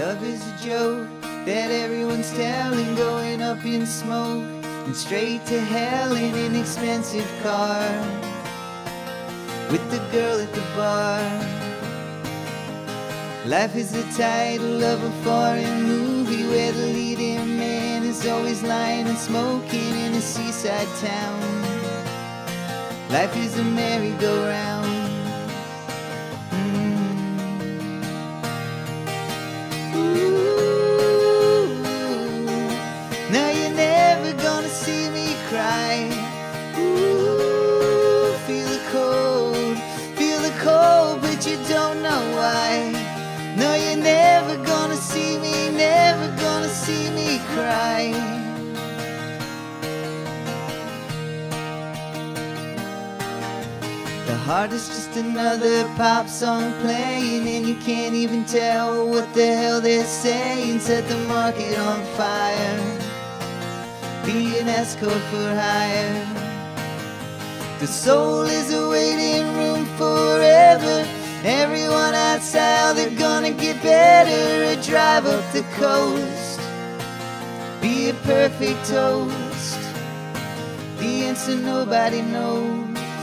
Love is a joke that everyone's telling, going up in smoke and straight to hell in an expensive car with the girl at the bar. Life is the title of a foreign movie where the leading man is always lying and smoking in a seaside town. Life is a merry-go-round. Now you're never gonna see me cry. Ooh, feel the cold, but you don't know why. No, you're never gonna see me, never gonna see me cry. The heart is just another pop song playing, and you can't even tell what the hell they're saying. Set the market on fire, be an escort for hire. The soul is a waiting room forever. Everyone outside, they're gonna get better. A drive up the coast, be a perfect toast. The answer nobody knows.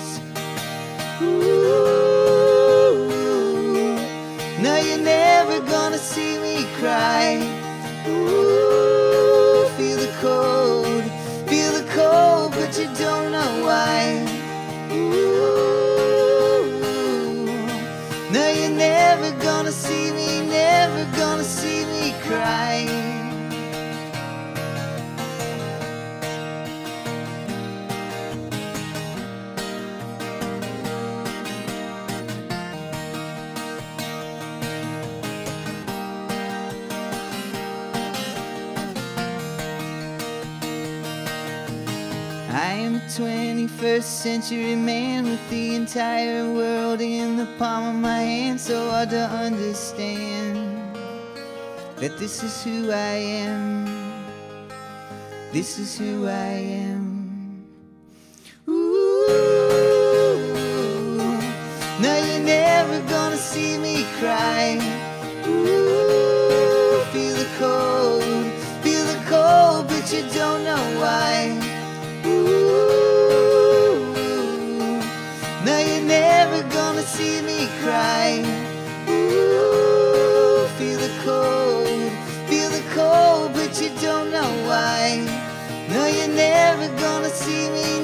Ooh, no, you're never gonna see me cry. Ooh, feel the cold, but you don't know why. Ooh, no, you're never gonna see me, never gonna see me cry. I am a 21st century man with the entire world in the palm of my hand. So hard to understand that this is who I am. This is who I am. Ooh, no, you're never gonna see me cry. Ooh, feel the cold, but you don't know why. Ooh, no, you're never gonna see me cry. Ooh, feel the cold, but you don't know why. No, you're never gonna see me,